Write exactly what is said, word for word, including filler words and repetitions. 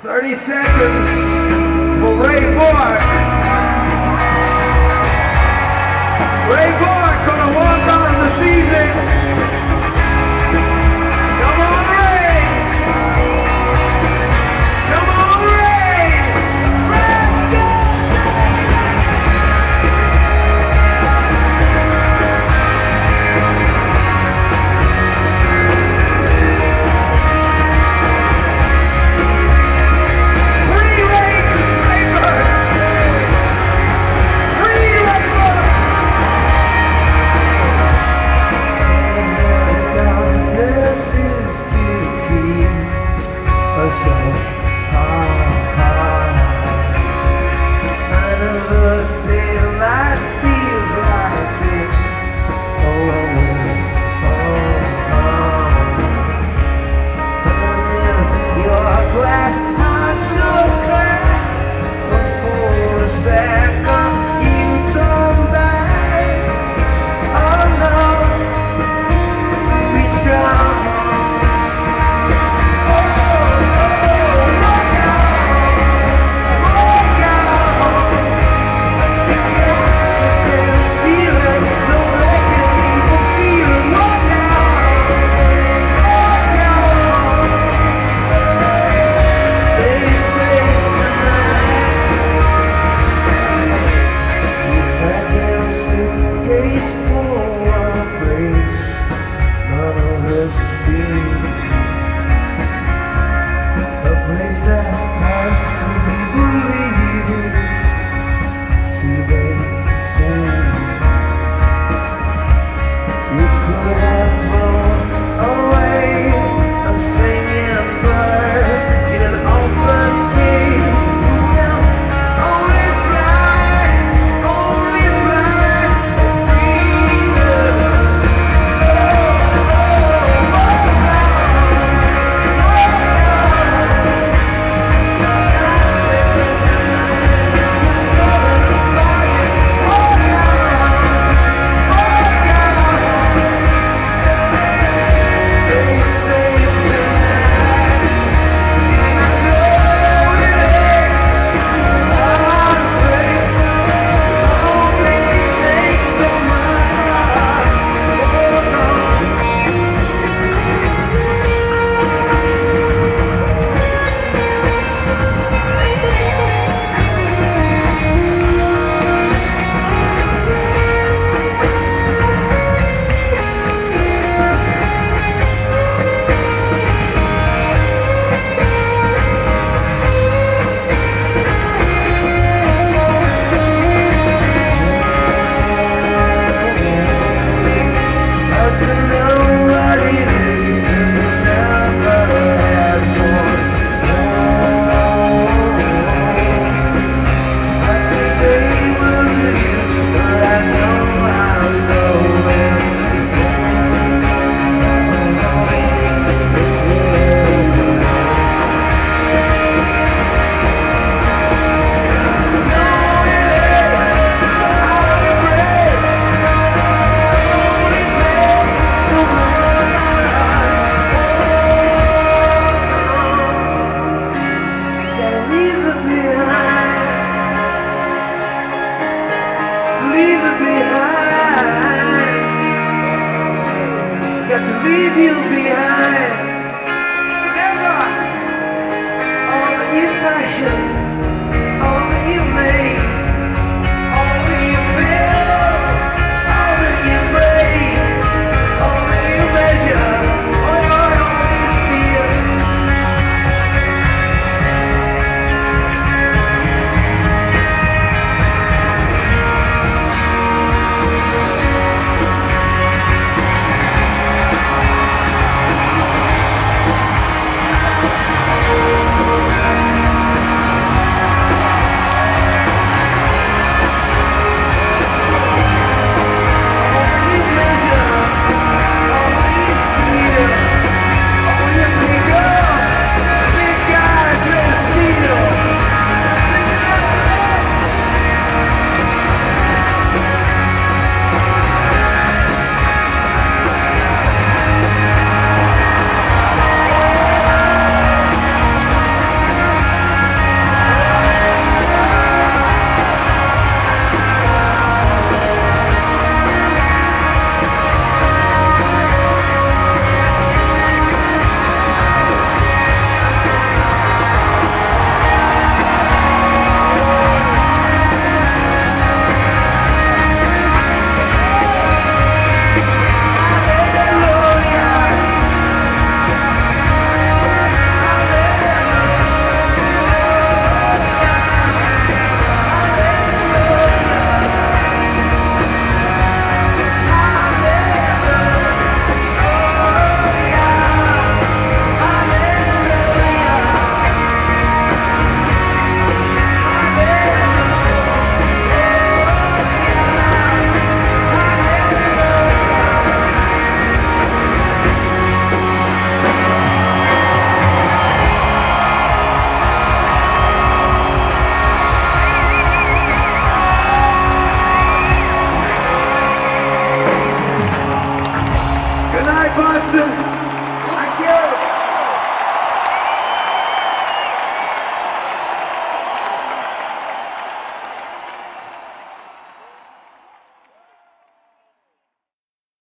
thirty seconds for Ray Bork. Ray Bork gonna walk on this evening. Come on, Ray. Come on, Ray. Let's go. Free Ray, Ray Bork. Free Ray Bork. Darkness is to keep us apart. Another daylight feels like it's always on. And your glass heart so cracked for a second you turn back. Oh no. Be strong. Oh, oh, look out, look out. They're stealing, they're making people feel it. Look out, look out. Stay safe tonight. You had their suitcase for a place none of us has been, a place that has to be believed today. Soon you could have flown away, a singing bird in an open cage. Now only fly, only fly and freedom. Got to leave you behind. Never on the fashion.